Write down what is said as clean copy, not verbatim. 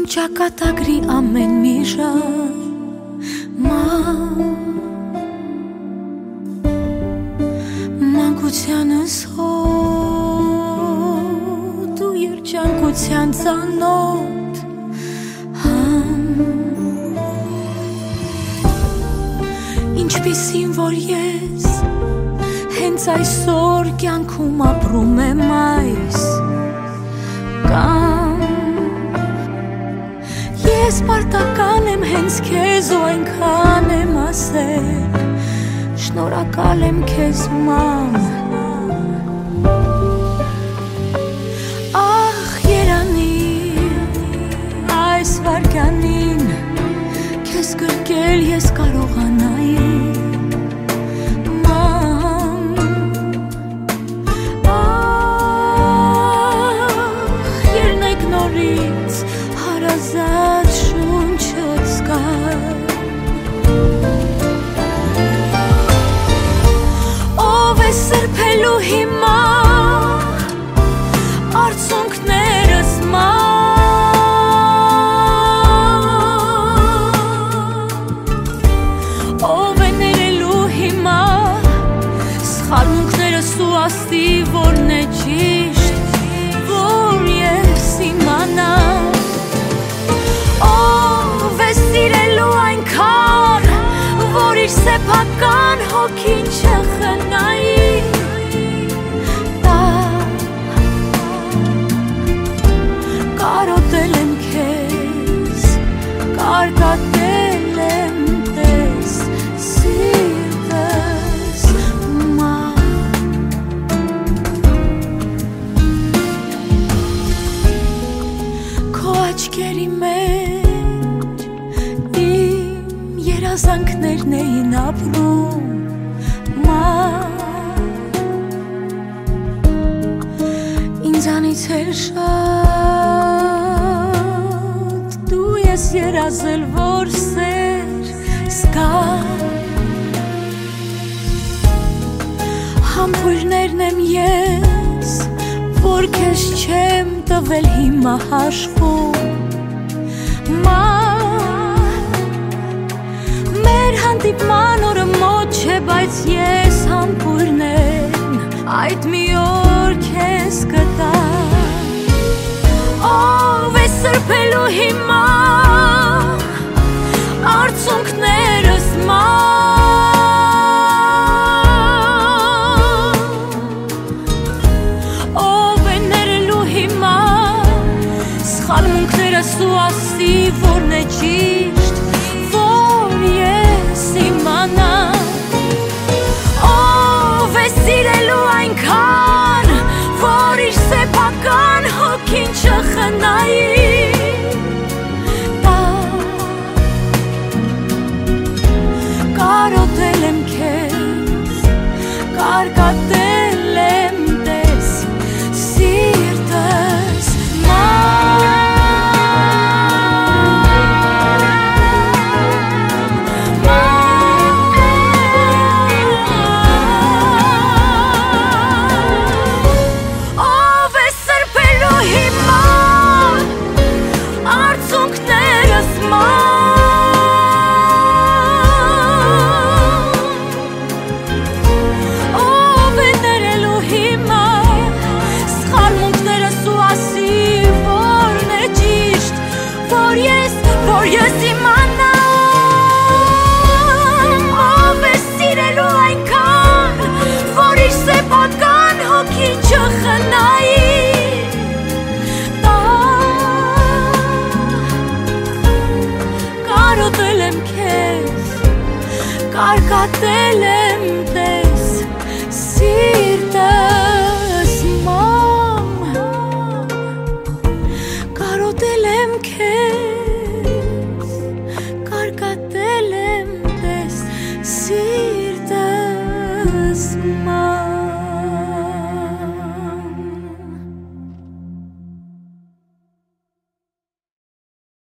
Ճակատագրի ամեն մի ժամ մանկությանս հոտ ու երջանկության ծանոթ ինչպիսին որ ես հենց այսօր կյանքում ապրում եմ այս կամ ես պարտական եմ հենց քեզ ու այնքան եմ ասել շնորհակալ եմ քեզ մամ ախ երանի այս վարքյանին քեզ գրկել ես կարողանայի հարազատ շունչս կար ով է սրբելու հիմա արցունքներս ով է ներելու հիմա սխալմունքներս ու աստի որն է ճիշտ որ ես իմանամ որ իր սեփական հոգին չխնայի կարոտել եմ քեզ կարկատել եմ տես սիրտս քո աչքերի մեջ երազանքներն էին ապրում ինձանից էլ շատ դու ես երազել որ սեր սկա համբույրներն եմ ես որ քեզ չեմ տվել հիմա հաշվում մեր հանդիպման օրը մոտ չէ բայց ես համբույրներն այդ մի օր քեզ կտա ով է սրբելու հիմա արցունքներս ով է ներելու հիմա սխալմունքներս ու ասի որն է ճիշտ ով է սիրելու այնքան որ իր սեփական հոգին չխնայի կարոտել եմ քեզ կարկատել եմ տես սիրտս կարկատել եմ տես սիրտս մամ կարոտել եմ քեզ